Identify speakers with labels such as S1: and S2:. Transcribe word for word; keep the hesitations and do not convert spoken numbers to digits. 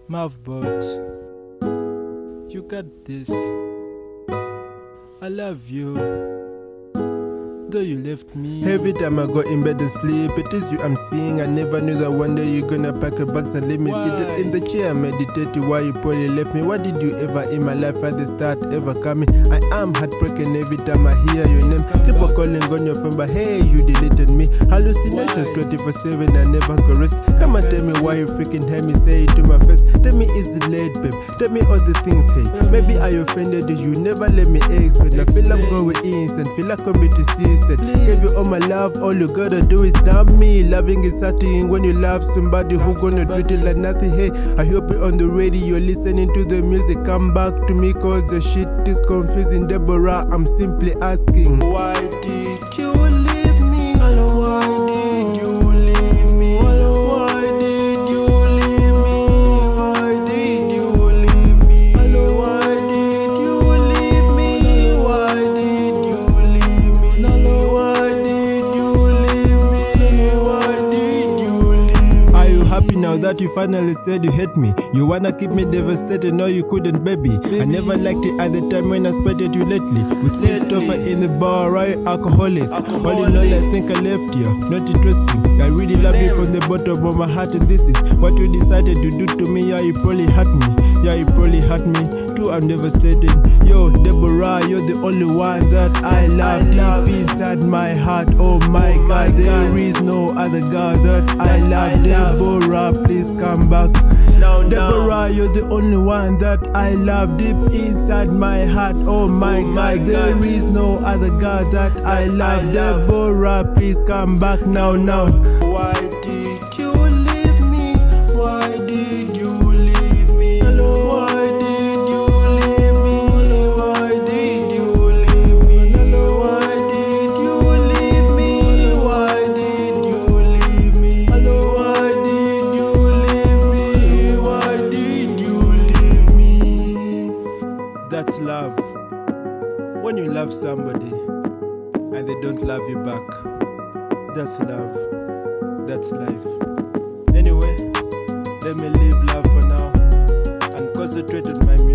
S1: Mouthbot, you got this. I love you, though you left me.
S2: Every time I go in bed and sleep, it is you I'm seeing. I never knew that one day you're gonna pack your bags and leave me
S1: Why?
S2: seated in the chair, meditating while you probably left me. What did you ever in my life at the start ever coming? I am heartbroken every time I hear your name. Keep on calling on your phone, but hey, you deleted me. Hallucinations twenty-four seven, I never go rest. Come and tell me why you freaking hear me say it to my face. Tell me is it late, babe? Tell me all the things, hey. Maybe I offended you, you never let me explain. I feel I'm going insane, feel like I'm to see. Give you all my love, all you gotta do is love me. Loving is starting when you love somebody who gonna treat you like nothing. Hey, I hope you're on the radio listening to the music. Come back to me cause the shit is confusing. Deborah, I'm simply asking, why did you leave me? Why did you leave me? Why did you leave me? Why did you leave me? Why did you leave me? Why did you leave me? Why did you leave me? Why did you leave me? Are you happy now that you finally said you hate me? You wanna keep me devastated? No, you couldn't, baby. baby. I never liked it at the time when I spotted you lately. With this stuff in the bar, right? Alcoholic. Alcoholic. All in all, I think I left you. Not interesting. I really love you from the bottom of my heart, and this is what you decided to do to me. Yeah, you probably hurt me. Yeah, you probably hurt me too. I'm devastated. Yo, Deborah, you're the only one that I love deep inside my heart. Oh my God, there is no other girl that I love. Deborah, please come back. No, Deborah, you're the only one that I love deep inside my heart. Oh my oh God, my there God. is no other girl that I love. I love. Deborah, please come back now, now. Why did you leave me? Why did you leave me? Why did you leave me? Why did you leave me? Why did you leave me? Why did you leave me? Why did you leave me? Why did you leave me? That's love. When you love somebody and they don't love you back, that's love. That's life. Anyway, let me leave love for now and concentrate on my music.